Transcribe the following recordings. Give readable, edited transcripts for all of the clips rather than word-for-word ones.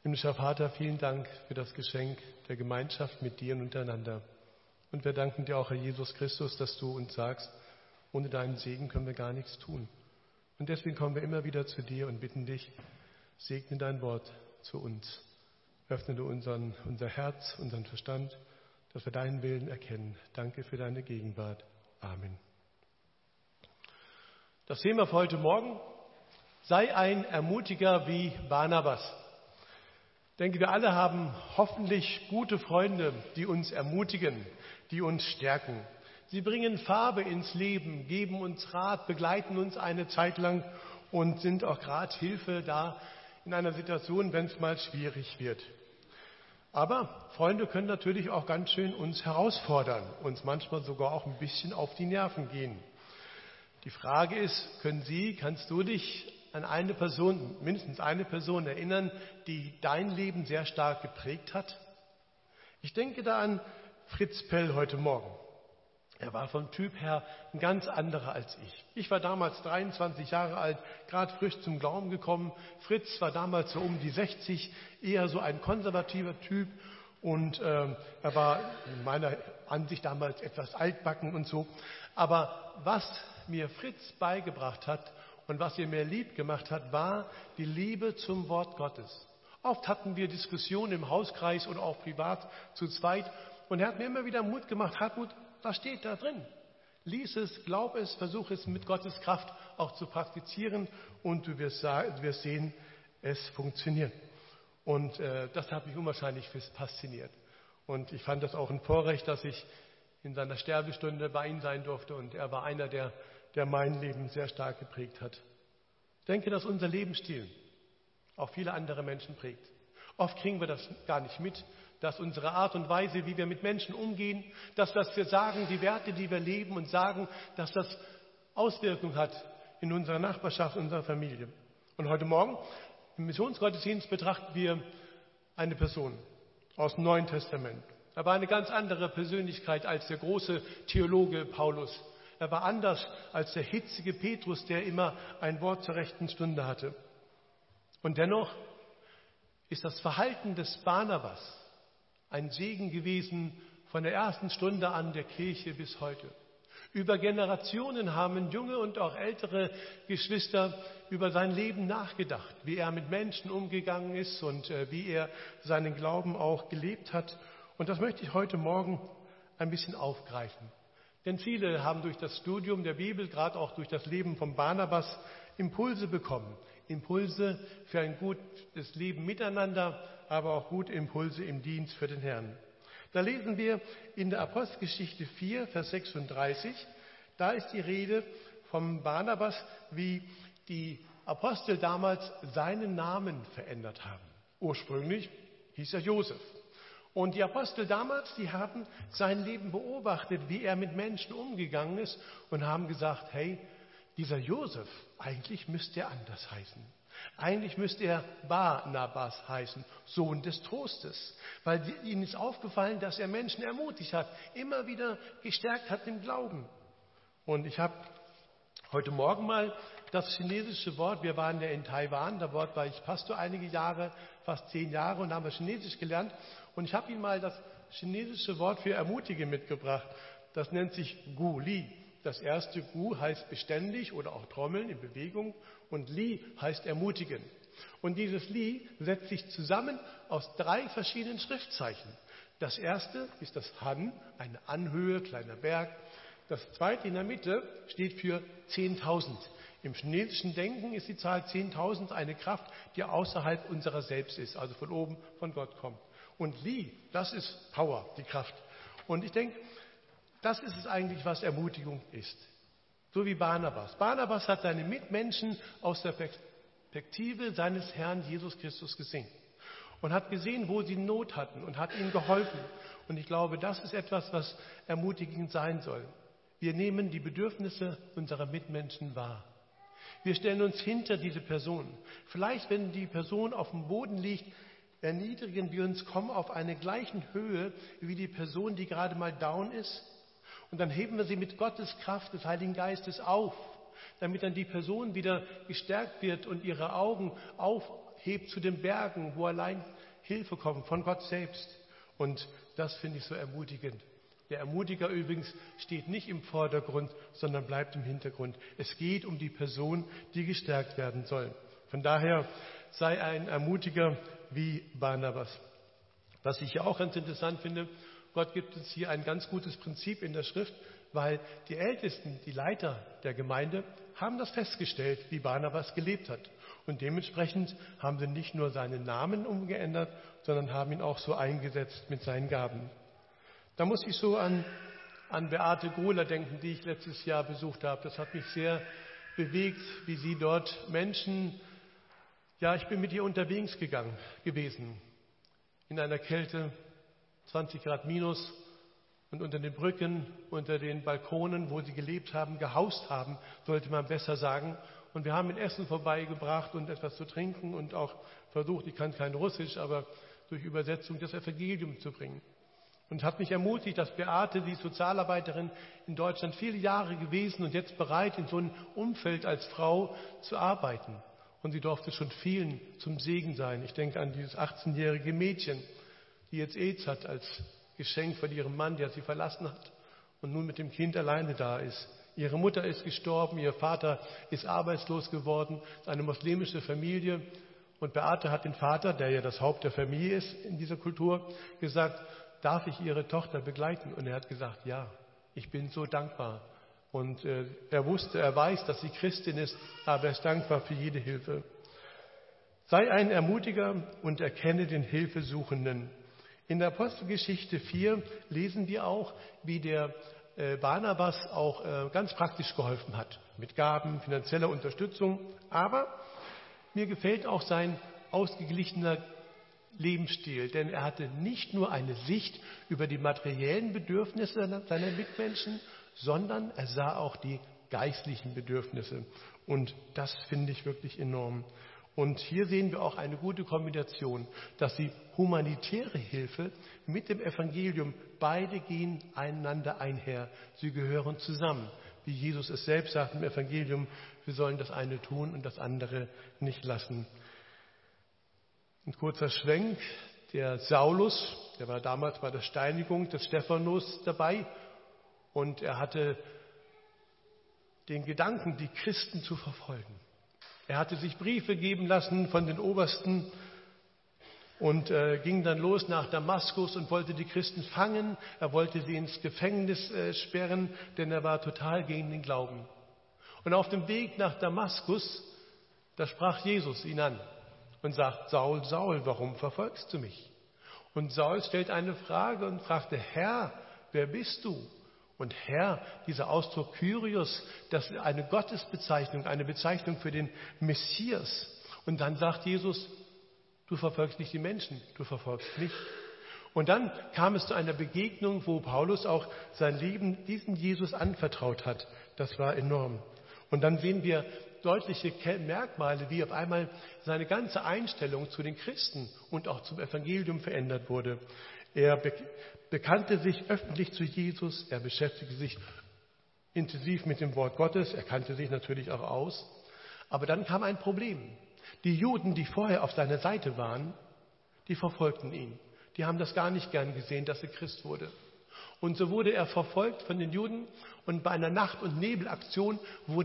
Himmlischer Vater, vielen Dank für das Geschenk der Gemeinschaft mit dir und untereinander. Und wir danken dir auch, Herr Jesus Christus, dass du uns sagst, ohne deinen Segen können wir gar nichts tun. Und deswegen kommen wir immer wieder zu dir und bitten dich, segne dein Wort zu uns. Öffne du unser Herz, unseren Verstand, dass wir deinen Willen erkennen. Danke für deine Gegenwart. Amen. Das Thema für heute Morgen: Sei ein Ermutiger wie Barnabas. Ich denke, wir alle haben hoffentlich gute Freunde, die uns ermutigen, die uns stärken. Sie bringen Farbe ins Leben, geben uns Rat, begleiten uns eine Zeit lang und sind auch gerade Hilfe da in einer Situation, wenn es mal schwierig wird. Aber Freunde können natürlich auch ganz schön uns herausfordern, uns manchmal sogar auch ein bisschen auf die Nerven gehen. Die Frage ist, kannst du dich an eine Person, mindestens eine Person erinnern, die dein Leben sehr stark geprägt hat? Ich denke da an Fritz Pell heute Morgen. Er war vom Typ her ein ganz anderer als ich. Ich war damals 23 Jahre alt, gerade frisch zum Glauben gekommen. Fritz war damals so um die 60, eher so ein konservativer Typ. Und er war in meiner Ansicht damals etwas altbacken und so. Aber was mir Fritz beigebracht hat und was er mir lieb gemacht hat, war die Liebe zum Wort Gottes. Oft hatten wir Diskussionen im Hauskreis oder auch privat zu zweit. Und er hat mir immer wieder Mut gemacht: Hartmut, was steht da drin? Lies es, glaub es, versuch es mit Gottes Kraft auch zu praktizieren und du wirst sehen, es funktioniert. Und das hat mich unwahrscheinlich fasziniert. Und ich fand das auch ein Vorrecht, dass ich in seiner Sterbestunde bei ihm sein durfte. Und er war einer, der mein Leben sehr stark geprägt hat. Ich denke, dass unser Lebensstil auch viele andere Menschen prägt. Oft kriegen wir das gar nicht mit, dass unsere Art und Weise, wie wir mit Menschen umgehen, dass was wir sagen, die Werte, die wir leben und sagen, dass das Auswirkungen hat in unserer Nachbarschaft, in unserer Familie. Und heute Morgen im Missionsgottesdienst betrachten wir eine Person aus dem Neuen Testament. Er war eine ganz andere Persönlichkeit als der große Theologe Paulus. Er war anders als der hitzige Petrus, der immer ein Wort zur rechten Stunde hatte. Und dennoch ist das Verhalten des Barnabas ein Segen gewesen von der ersten Stunde an der Kirche bis heute. Über Generationen haben junge und auch ältere Geschwister über sein Leben nachgedacht, wie er mit Menschen umgegangen ist und wie er seinen Glauben auch gelebt hat. Und das möchte ich heute Morgen ein bisschen aufgreifen. Denn viele haben durch das Studium der Bibel, gerade auch durch das Leben von Barnabas, Impulse bekommen. Impulse für ein gutes Leben miteinander, aber auch gute Impulse im Dienst für den Herrn. Da lesen wir in der Apostelgeschichte 4, Vers 36, da ist die Rede vom Barnabas, wie die Apostel damals seinen Namen verändert haben. Ursprünglich hieß er Josef. Und die Apostel damals, die haben sein Leben beobachtet, wie er mit Menschen umgegangen ist und haben gesagt: Hey, dieser Josef, eigentlich müsste er anders heißen. Eigentlich müsste er Barnabas heißen, Sohn des Trostes. Weil ihnen ist aufgefallen, dass er Menschen ermutigt hat, immer wieder gestärkt hat im Glauben. Und ich habe heute Morgen mal das chinesische Wort, wir waren ja in Taiwan, da war ich Pastor einige Jahre, fast 10 Jahre, und haben wir Chinesisch gelernt. Und ich habe Ihnen mal das chinesische Wort für ermutigen mitgebracht. Das nennt sich Gu Li. Das erste Gu heißt beständig oder auch trommeln in Bewegung und Li heißt ermutigen. Und dieses Li setzt sich zusammen aus 3 verschiedenen Schriftzeichen. Das erste ist das Han, eine Anhöhe, kleiner Berg. Das zweite in der Mitte steht für 10.000. Im chinesischen Denken ist die Zahl 10.000 eine Kraft, die außerhalb unserer selbst ist, also von oben, von Gott kommt. Und Li, das ist Power, die Kraft. Und ich denke, das ist es eigentlich, was Ermutigung ist. So wie Barnabas. Barnabas hat seine Mitmenschen aus der Perspektive seines Herrn Jesus Christus gesehen. Und hat gesehen, wo sie Not hatten und hat ihnen geholfen. Und ich glaube, das ist etwas, was ermutigend sein soll. Wir nehmen die Bedürfnisse unserer Mitmenschen wahr. Wir stellen uns hinter diese Person. Vielleicht, wenn die Person auf dem Boden liegt, erniedrigen wir uns, kommen auf eine gleichen Höhe wie die Person, die gerade mal down ist. Und dann heben wir sie mit Gottes Kraft des Heiligen Geistes auf, damit dann die Person wieder gestärkt wird und ihre Augen hebt zu den Bergen, wo allein Hilfe kommt von Gott selbst. Und das finde ich so ermutigend. Der Ermutiger übrigens steht nicht im Vordergrund, sondern bleibt im Hintergrund. Es geht um die Person, die gestärkt werden soll. Von daher sei ein Ermutiger wie Barnabas. Was ich ja auch ganz interessant finde, Gott gibt uns hier ein ganz gutes Prinzip in der Schrift, weil die Ältesten, die Leiter der Gemeinde, haben das festgestellt, wie Barnabas gelebt hat. Und dementsprechend haben sie nicht nur seinen Namen umgeändert, sondern haben ihn auch so eingesetzt mit seinen Gaben. Da muss ich so an Beate Gohler denken, die ich letztes Jahr besucht habe. Das hat mich sehr bewegt, wie sie dort Menschen, ja, ich bin mit ihr unterwegs gewesen, in einer Kälte, 20 Grad minus, und unter den Brücken, unter den Balkonen, wo sie gelebt haben, gehaust haben, sollte man besser sagen. Und wir haben mit Essen vorbeigebracht und etwas zu trinken und auch versucht, ich kann kein Russisch, aber durch Übersetzung das Evangelium zu bringen. Und hat mich ermutigt, dass Beate, die Sozialarbeiterin in Deutschland, viele Jahre gewesen und jetzt bereit, in so einem Umfeld als Frau zu arbeiten. Und sie durfte schon vielen zum Segen sein. Ich denke an dieses 18-jährige Mädchen, die jetzt AIDS hat als Geschenk von ihrem Mann, der sie verlassen hat und nun mit dem Kind alleine da ist. Ihre Mutter ist gestorben, ihr Vater ist arbeitslos geworden, es ist eine muslimische Familie. Und Beate hat den Vater, der ja das Haupt der Familie ist in dieser Kultur, gesagt, darf ich Ihre Tochter begleiten? Und er hat gesagt, ja, ich bin so dankbar. Und er weiß, dass sie Christin ist, aber er ist dankbar für jede Hilfe. Sei ein Ermutiger und erkenne den Hilfesuchenden. In der Apostelgeschichte 4 lesen wir auch, wie der Barnabas auch ganz praktisch geholfen hat, mit Gaben, finanzieller Unterstützung. Aber mir gefällt auch sein ausgeglichener Lebensstil, denn er hatte nicht nur eine Sicht über die materiellen Bedürfnisse seiner Mitmenschen, sondern er sah auch die geistlichen Bedürfnisse. Und das finde ich wirklich enorm. Und hier sehen wir auch eine gute Kombination, dass die humanitäre Hilfe mit dem Evangelium, beide gehen einander einher. Sie gehören zusammen. Wie Jesus es selbst sagt im Evangelium, wir sollen das eine tun und das andere nicht lassen. Ein kurzer Schwenk, der Saulus, der war damals bei der Steinigung des Stephanus dabei und er hatte den Gedanken, die Christen zu verfolgen. Er hatte sich Briefe geben lassen von den Obersten und ging dann los nach Damaskus und wollte die Christen fangen. Er wollte sie ins Gefängnis sperren, denn er war total gegen den Glauben. Und auf dem Weg nach Damaskus, da sprach Jesus ihn an und sagt, Saul, Saul, warum verfolgst du mich? Und Saul stellt eine Frage und fragte, Herr, wer bist du? Und Herr, dieser Ausdruck Kyrios, das ist eine Gottesbezeichnung, eine Bezeichnung für den Messias. Und dann sagt Jesus, du verfolgst nicht die Menschen, du verfolgst mich. Und dann kam es zu einer Begegnung, wo Paulus auch sein Leben diesem Jesus anvertraut hat. Das war enorm. Und dann sehen wir deutliche Merkmale, wie auf einmal seine ganze Einstellung zu den Christen und auch zum Evangelium verändert wurde. Er bekannte sich öffentlich zu Jesus, er beschäftigte sich intensiv mit dem Wort Gottes, er kannte sich natürlich auch aus. Aber dann kam ein Problem. Die Juden, die vorher auf seiner Seite waren, die verfolgten ihn. Die haben das gar nicht gern gesehen, dass er Christ wurde. Und so wurde er verfolgt von den Juden und bei einer Nacht- und Nebelaktion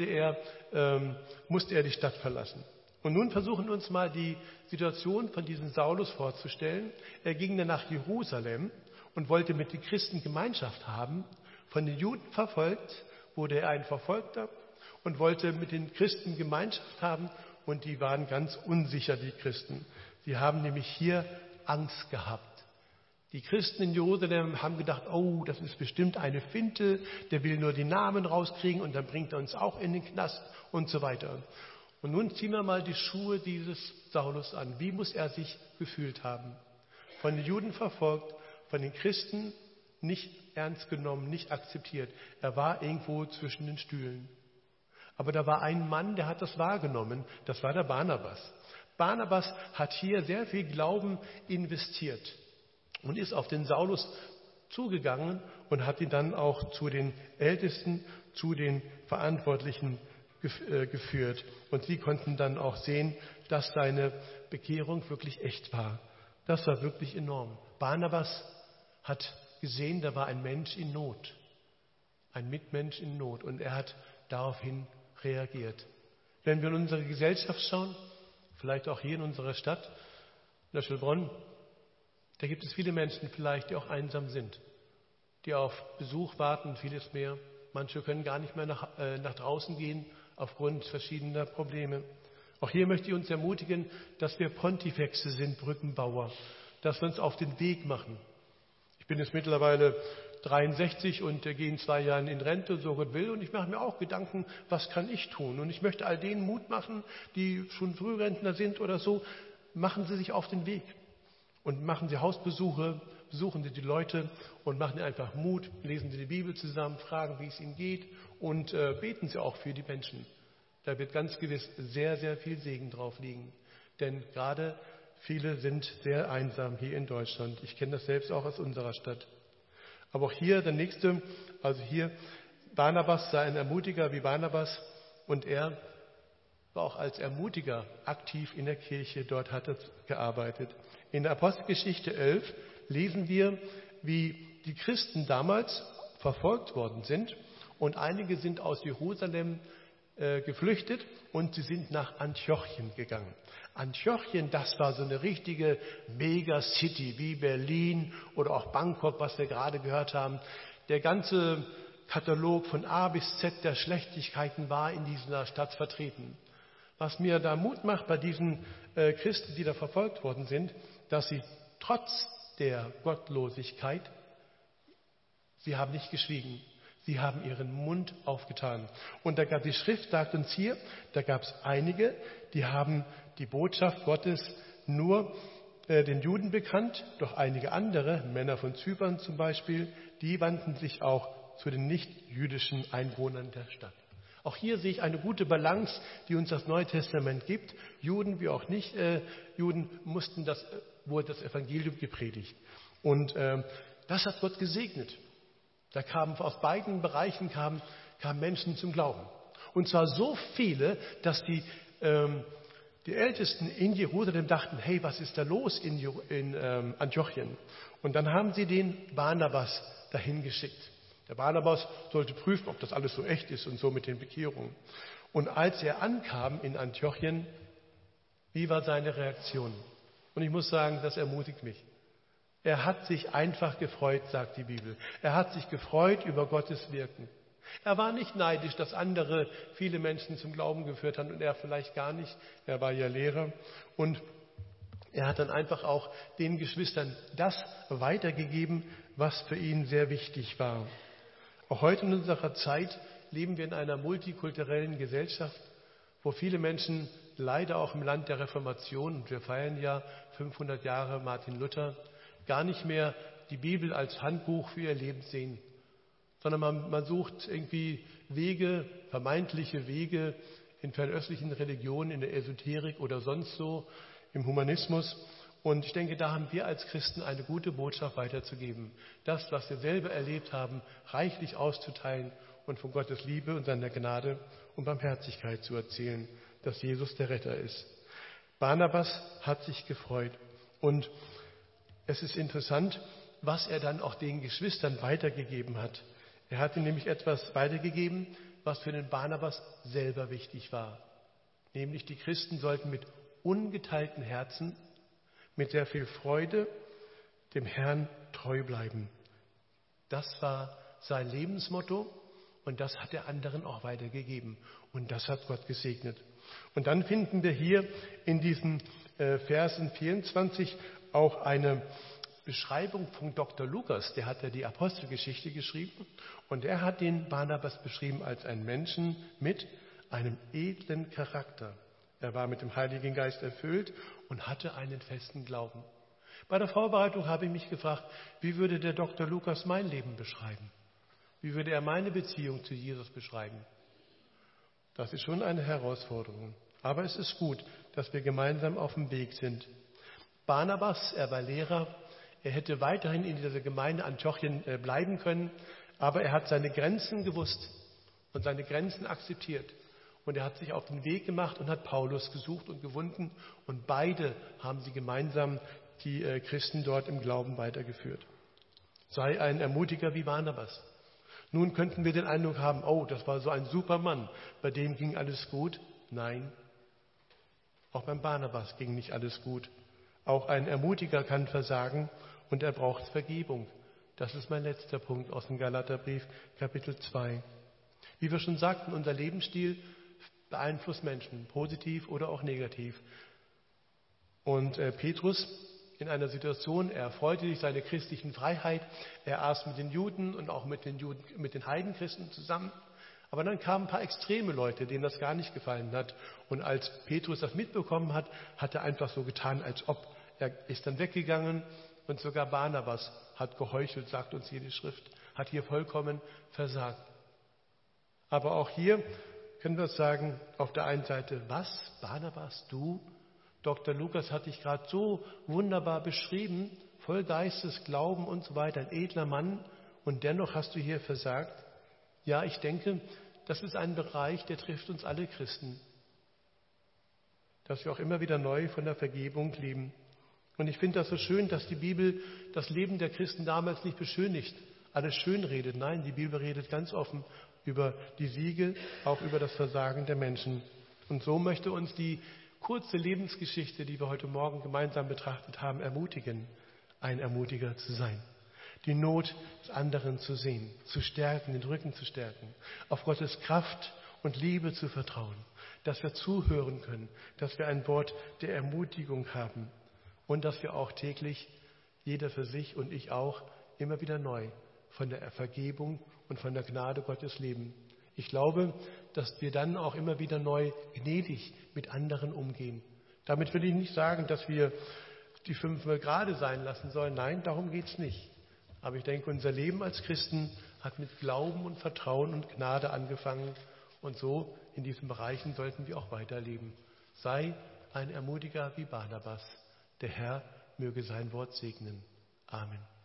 musste er die Stadt verlassen. Und nun versuchen wir uns mal die Situation von diesem Saulus vorzustellen. Er ging dann nach Jerusalem und wollte mit den Christen Gemeinschaft haben. Von den Juden verfolgt, wurde er ein Verfolgter und wollte mit den Christen Gemeinschaft haben. Und die waren ganz unsicher, die Christen. Sie haben nämlich hier Angst gehabt. Die Christen in Jerusalem haben gedacht, oh, das ist bestimmt eine Finte, der will nur die Namen rauskriegen und dann bringt er uns auch in den Knast und so weiter. Und nun ziehen wir mal die Schuhe dieses Saulus an. Wie muss er sich gefühlt haben? Von den Juden verfolgt, von den Christen nicht ernst genommen, nicht akzeptiert. Er war irgendwo zwischen den Stühlen. Aber da war ein Mann, der hat das wahrgenommen. Das war der Barnabas. Barnabas hat hier sehr viel Glauben investiert und ist auf den Saulus zugegangen und hat ihn dann auch zu den Ältesten, zu den Verantwortlichen geführt. Und sie konnten dann auch sehen, dass seine Bekehrung wirklich echt war. Das war wirklich enorm. Barnabas hat gesehen, da war ein Mensch in Not, ein Mitmensch in Not, und er hat daraufhin reagiert. Wenn wir in unsere Gesellschaft schauen, vielleicht auch hier in unserer Stadt, Löschelbronn, da gibt es viele Menschen vielleicht, die auch einsam sind, die auf Besuch warten, vieles mehr. Manche können gar nicht mehr nach draußen gehen aufgrund verschiedener Probleme. Auch hier möchte ich uns ermutigen, dass wir Pontifexe sind, Brückenbauer, dass wir uns auf den Weg machen. Ich bin jetzt mittlerweile 63 und gehe in 2 Jahren in Rente, so Gott will, und ich mache mir auch Gedanken, was kann ich tun? Und ich möchte all denen Mut machen, die schon Frührentner sind oder so, machen Sie sich auf den Weg und machen Sie Hausbesuche, besuchen Sie die Leute und machen ihnen einfach Mut, lesen Sie die Bibel zusammen, fragen, wie es ihnen geht, und beten Sie auch für die Menschen. Da wird ganz gewiss sehr, sehr viel Segen drauf liegen. Denn gerade viele sind sehr einsam hier in Deutschland. Ich kenne das selbst auch aus unserer Stadt. Aber auch hier der nächste, also hier, Barnabas sei ein Ermutiger wie Barnabas, und er war auch als Ermutiger aktiv in der Kirche, dort hat er gearbeitet. In der Apostelgeschichte 11 lesen wir, wie die Christen damals verfolgt worden sind, und einige sind aus Jerusalem geflüchtet und sie sind nach Antiochien gegangen. Antiochien, das war so eine richtige Megacity wie Berlin oder auch Bangkok, was wir gerade gehört haben. Der ganze Katalog von A bis Z der Schlechtigkeiten war in dieser Stadt vertreten. Was mir da Mut macht bei diesen Christen, die da verfolgt worden sind, dass sie trotz der Gottlosigkeit, sie haben nicht geschwiegen. Sie haben ihren Mund aufgetan. Und die Schrift sagt uns hier, da gab es einige, die haben die Botschaft Gottes nur den Juden bekannt, doch einige andere, Männer von Zypern zum Beispiel, die wandten sich auch zu den nicht-jüdischen Einwohnern der Stadt. Auch hier sehe ich eine gute Balance, die uns das Neue Testament gibt. Juden wie auch Nicht-Juden wurde das Evangelium gepredigt. Und das hat Gott gesegnet. Da kamen aus beiden Bereichen kamen Menschen zum Glauben. Und zwar so viele, dass die Ältesten in Jerusalem dachten, hey, was ist da los in Antiochien? Und dann haben sie den Barnabas dahin geschickt. Der Barnabas sollte prüfen, ob das alles so echt ist und so mit den Bekehrungen. Und als er ankam in Antiochien, wie war seine Reaktion? Und ich muss sagen, das ermutigt mich. Er hat sich einfach gefreut, sagt die Bibel. Er hat sich gefreut über Gottes Wirken. Er war nicht neidisch, dass andere viele Menschen zum Glauben geführt haben und er vielleicht gar nicht. Er war ja Lehrer. Und er hat dann einfach auch den Geschwistern das weitergegeben, was für ihn sehr wichtig war. Auch heute in unserer Zeit leben wir in einer multikulturellen Gesellschaft, wo viele Menschen leider auch im Land der Reformation, und wir feiern ja 500 Jahre Martin Luther, gar nicht mehr die Bibel als Handbuch für ihr Leben sehen, sondern man sucht irgendwie Wege, vermeintliche Wege in fernöstlichen Religionen, in der Esoterik oder sonst so, im Humanismus. Und ich denke, da haben wir als Christen eine gute Botschaft weiterzugeben. Das, was wir selber erlebt haben, reichlich auszuteilen und von Gottes Liebe und seiner Gnade und Barmherzigkeit zu erzählen, dass Jesus der Retter ist. Barnabas hat sich gefreut. Und es ist interessant, was er dann auch den Geschwistern weitergegeben hat. Er hat ihnen nämlich etwas weitergegeben, was für den Barnabas selber wichtig war. Nämlich die Christen sollten mit ungeteilten Herzen, mit sehr viel Freude dem Herrn treu bleiben. Das war sein Lebensmotto und das hat er anderen auch weitergegeben. Und das hat Gott gesegnet. Und dann finden wir hier in diesen Versen 24 auch eine Beschreibung von Dr. Lukas, der hat ja die Apostelgeschichte geschrieben und er hat den Barnabas beschrieben als einen Menschen mit einem edlen Charakter. Er war mit dem Heiligen Geist erfüllt und hatte einen festen Glauben. Bei der Vorbereitung habe ich mich gefragt, wie würde der Dr. Lukas mein Leben beschreiben? Wie würde er meine Beziehung zu Jesus beschreiben? Das ist schon eine Herausforderung. Aber es ist gut, dass wir gemeinsam auf dem Weg sind. Barnabas, er war Lehrer, er hätte weiterhin in dieser Gemeinde Antiochien bleiben können, aber er hat seine Grenzen gewusst und seine Grenzen akzeptiert. Und er hat sich auf den Weg gemacht und hat Paulus gesucht und gefunden. Und beide haben sie gemeinsam die Christen dort im Glauben weitergeführt. Sei ein Ermutiger wie Barnabas. Nun könnten wir den Eindruck haben, oh, das war so ein super Mann, bei dem ging alles gut. Nein, auch beim Barnabas ging nicht alles gut. Auch ein Ermutiger kann versagen und er braucht Vergebung. Das ist mein letzter Punkt aus dem Galaterbrief, Kapitel 2. Wie wir schon sagten, unser Lebensstil beeinflusst Menschen, positiv oder auch negativ. Und Petrus in einer Situation, er freute sich seiner christlichen Freiheit, er aß mit den Juden und auch mit den Heidenchristen zusammen. Aber dann kamen ein paar extreme Leute, denen das gar nicht gefallen hat. Und als Petrus das mitbekommen hat, hat er einfach so getan, als ob. Er ist dann weggegangen und sogar Barnabas hat geheuchelt, sagt uns jede Schrift, hat hier vollkommen versagt. Aber auch hier können wir sagen, auf der einen Seite, was, Barnabas, du? Dr. Lukas hat dich gerade so wunderbar beschrieben, voll Geistes, Glauben und so weiter, ein edler Mann, und dennoch hast du hier versagt. Ja, ich denke, das ist ein Bereich, der trifft uns alle Christen, dass wir auch immer wieder neu von der Vergebung leben. Und ich finde das so schön, dass die Bibel das Leben der Christen damals nicht beschönigt, alles schön redet. Nein, die Bibel redet ganz offen über die Siege, auch über das Versagen der Menschen. Und so möchte uns die kurze Lebensgeschichte, die wir heute Morgen gemeinsam betrachtet haben, ermutigen, ein Ermutiger zu sein. Die Not des anderen zu sehen, zu stärken, den Rücken zu stärken, auf Gottes Kraft und Liebe zu vertrauen, dass wir zuhören können, dass wir ein Wort der Ermutigung haben und dass wir auch täglich, jeder für sich und ich auch, immer wieder neu von der Vergebung und von der Gnade Gottes leben. Ich glaube, dass wir dann auch immer wieder neu gnädig mit anderen umgehen. Damit will ich nicht sagen, dass wir die 5 gerade sein lassen sollen. Nein, darum geht es nicht. Aber ich denke, unser Leben als Christen hat mit Glauben und Vertrauen und Gnade angefangen. Und so in diesen Bereichen sollten wir auch weiterleben. Sei ein Ermutiger wie Barnabas. Der Herr möge sein Wort segnen. Amen.